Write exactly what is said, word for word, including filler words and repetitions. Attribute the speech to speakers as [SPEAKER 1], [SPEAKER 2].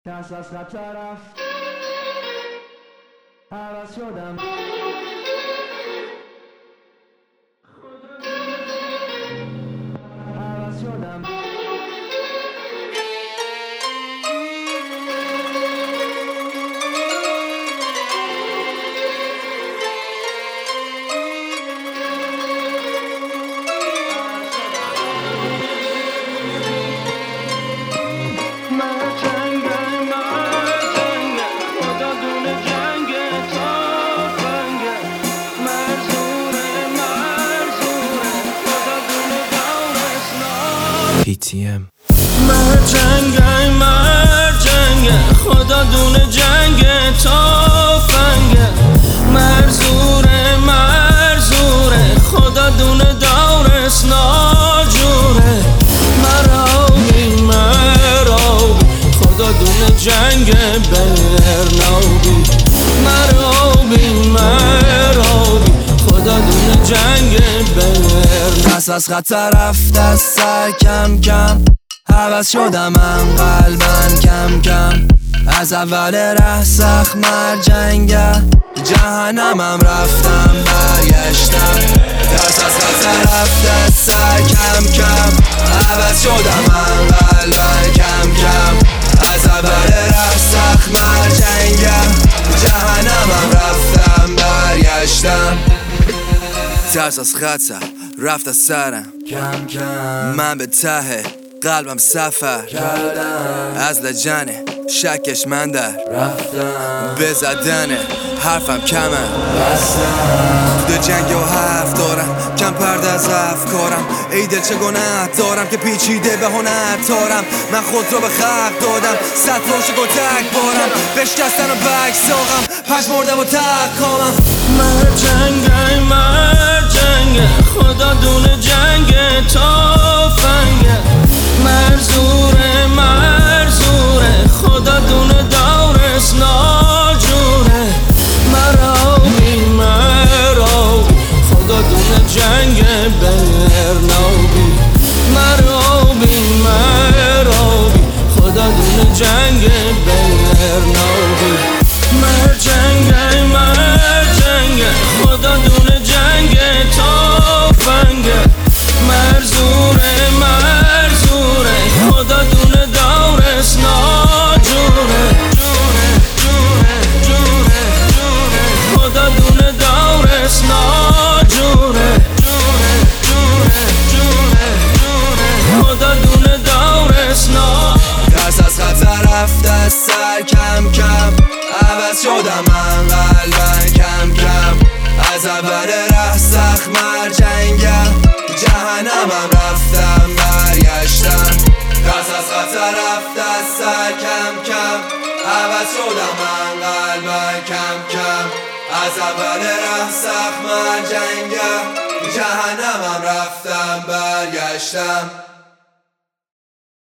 [SPEAKER 1] دست از خطر رفت، عوض شدم. عوض شدم.
[SPEAKER 2] پی تی ام
[SPEAKER 3] مرجنگه مرجنگه خدا دونه جنگ تافنگه مرزوره مرزوره خدا دونه دورس ناجوره مرابی مرابی خدا دونه جنگ برنابی مرابی مرابی خدا دونه جنگ برنابی
[SPEAKER 2] پس از خطر رفت از سر کم کم عوض شدم من قلبن کم کم از اول ره سخت مرجنگه جهنمم رفتم برگشتم پس از خطر رفت از سر کم کم عوض شدم من قلبن کم کم از اول ره سخت مرجنگه جهنمم رفتم برگشتم ترس از خطر رفت از سرم
[SPEAKER 1] کم کم
[SPEAKER 2] من به ته قلبم سفر
[SPEAKER 1] کردم،
[SPEAKER 2] از لجنه شکش من در
[SPEAKER 1] رفتم،
[SPEAKER 2] به زدن حرفم کمه
[SPEAKER 1] بستم.
[SPEAKER 2] تو جنگ و حرف دارم کم پرده از افکارم ای دل چه گناه دارم که پیچیده به هنر تارم من خود رو به خلق دادم صد روش گتک بارم بشکستن و بک ساقم پش مردم و تک کامم
[SPEAKER 3] مرجنگه مرجنگه خدا دونه جنگ تافنگه مرزوره مرزوره خدا دونه دورس ناجوره مرابی مرابی خدا دونه جنگ برنابی مرابی مرابی خدا دونه جنگ برنابی مرجنگه مرجنگه خدا دونه جنگ تافنگه مرزوره مرزوره خدا دونه دورس ناجوره جوره جوره جوره جوره خدا دونه دورس ناجوره جوره جوره جوره جوره خدا دونه دورس ناجوره
[SPEAKER 2] ترس از خطر رفت از سر کم کم عوض شدم من قلبن کم کم از اول ره سخت مرجنگه جهنمم رفتم برگشتم ترس از خطر رفت از سر کم کم عوض شدم من قلبن کم کم از اول ره سخت مرجنگه جهنمم رفتم برگشتم